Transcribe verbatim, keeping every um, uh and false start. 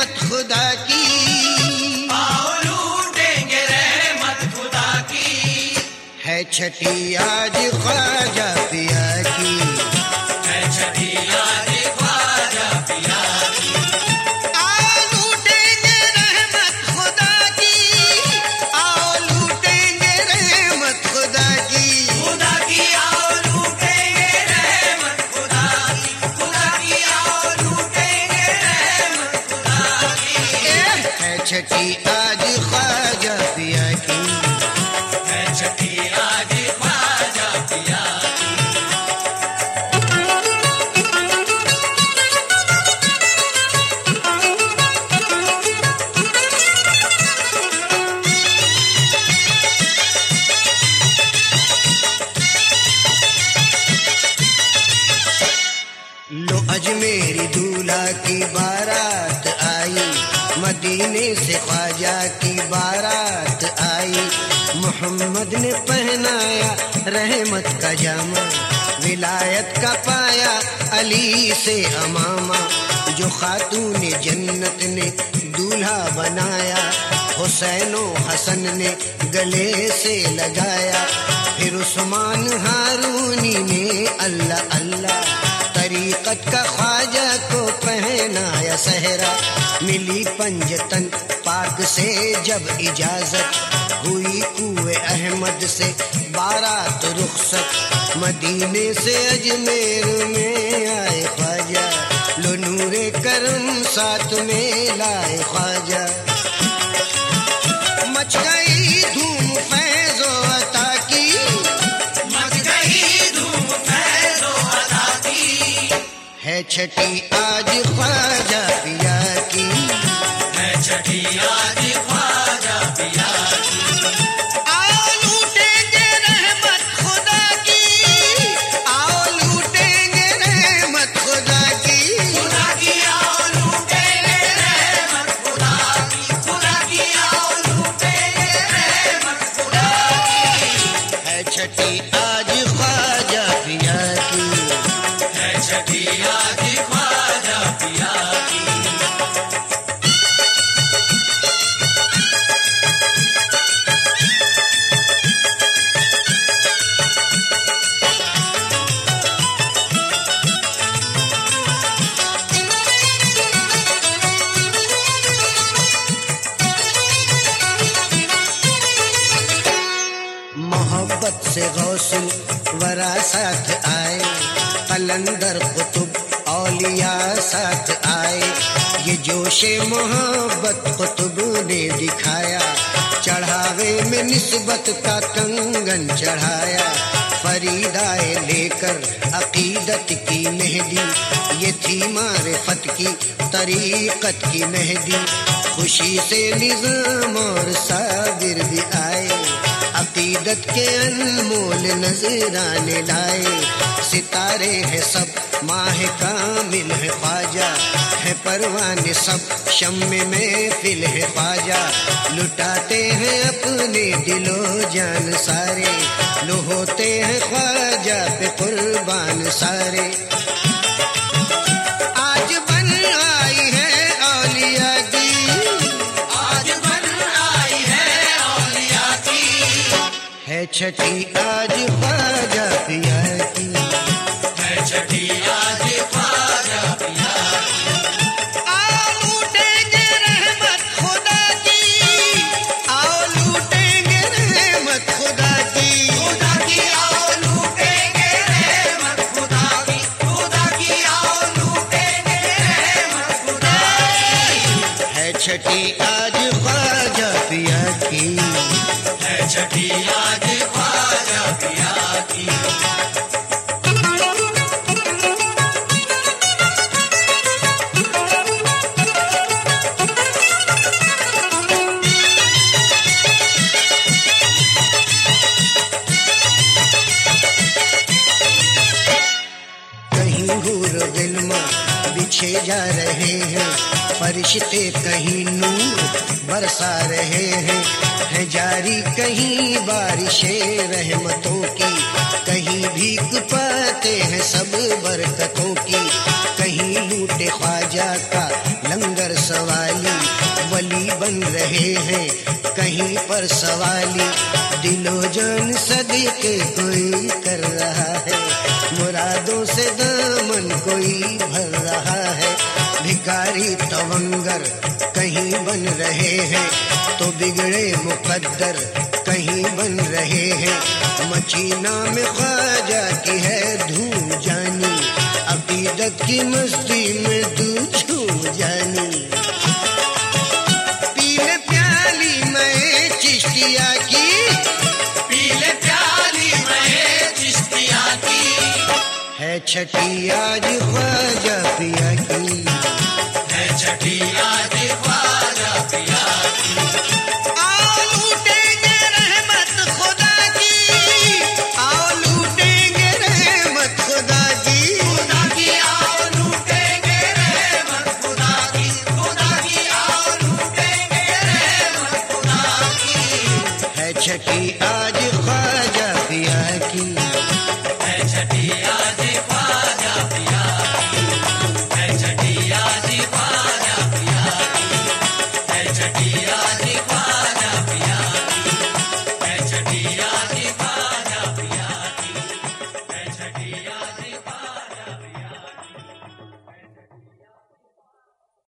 रहमत खुदा की, आओ लूटेंगे रहमत खुदा की। है छठी आज ख्वाजा पिया की, है छठी आज ख्वाजा पिया की। आओ लूटेंगे रहमत खुदा की, आओ लूटेंगे रहमत खुदा की, खुदा की आओ लूटेंगे रहमत खुदा की। खुदा की आओ लूटेंगे रहमत खुदा की। है छठी आज ख्वाजा पिया की, है छठी आज ख्वाजा पिया की। लो अजमेरी दूल्हा की बारात आई, मदीने से ख्वाजा की बारात आई। मोहम्मद ने पहनाया रहमत का जामा, विलायत का पाया अली से अमामा। जो खातून जन्नत ने दूल्हा बनाया, हुसैनो हसन ने गले से लगाया। फिर उस्मान हारूनी ने अल्लाह अल्लाह तरीकत का ख्वाजा को पहनाया सहरा। मिली पंजतन पाक से जब इजाजत, हुई कुए अहमद से बारात रुखसत। मदीने से अजमेर में आए ख्वाजा, लो नूरे करम साथ में लाए ख्वाजा। मच गई धूम फैज़ो अता की, मच गई धूम फैज़ो अता की। है छठी आज ख्वाजा पिया की, है छठी आज ख्वाजा पिया की। आओ लूटेंगे रहमत खुदा की, आओ लूटेंगे रहमत खुदा की, खुदा की आओ लूटेंगे रहमत खुदा की। खुदा की आओ लूटेंगे रहमत खुदा की। है छठी आज ख्वाजा पिया की, है छठी आज ख्वाजा पिया की। मोहब्बत से गौसुल वरा साथ आए, कलंदर कुतुब औलिया साथ आए। ये जोशे मोहब्बत कुतुब ने दिखाया, चढ़ावे में निस्बत का कंगन चढ़ाया। फरीदाए लेकर अकीदत की मेहदी, ये थी मारिफत की तरीकत की मेहदी। खुशी से निज़ाम और साबिर भी आए, अकीदत के अनमोल नजराने लाए। सितारे हैं सब माह कामिल है ख्वाजा, है परवाने सब शम्मे में फिल है ख्वाजा। लुटाते हैं अपने दिलो जान सारे, लो होते हैं ख्वाजा पे कुर्बान सारे। आज बन आई है औलिया की, आज बन आई है औलिया की। है छठी आज ख्वाजा पिया की, है छठी आज ख्वाजा पिया की। आओ लूटेंगे रहमत खुदा की, आओ लूटेंगे रहमत खुदा की, खुदा की आओ लूटेंगे रहमत खुदा की। खुदा की आओ लूटेंगे रहमत खुदा की। है छठी आज ख्वाजा पिया की, है छठी आज ख्वाजा पिया की। कहीं हूर गिलमा बिछे जा रहे हैं, फरिश्ते कहीं नूर बरसा रहे हैं। है जारी कहीं बारिशें रहमतों की, कहीं भीख पाते हैं सब बरकतों की। कहीं लूटे ख्वाजा का लंगर सवाली, बन रहे हैं कहीं पर सवाली, दिलो जान सदके कोई कर रहा है, मुरादों से दामन कोई भर रहा है। भिखारी तवंगर कहीं बन रहे हैं तो बिगड़े मुकद्दर कहीं बन रहे हैं। मचीना में ख्वाजा की है धूम जानी, अकीदत की मस्ती में तू छूम जानी। पीले प्याली मैं चिश्तिया की, पीले प्याली मैं चिश्तिया की, है छठी आज ख्वाजा पिया की, है छठी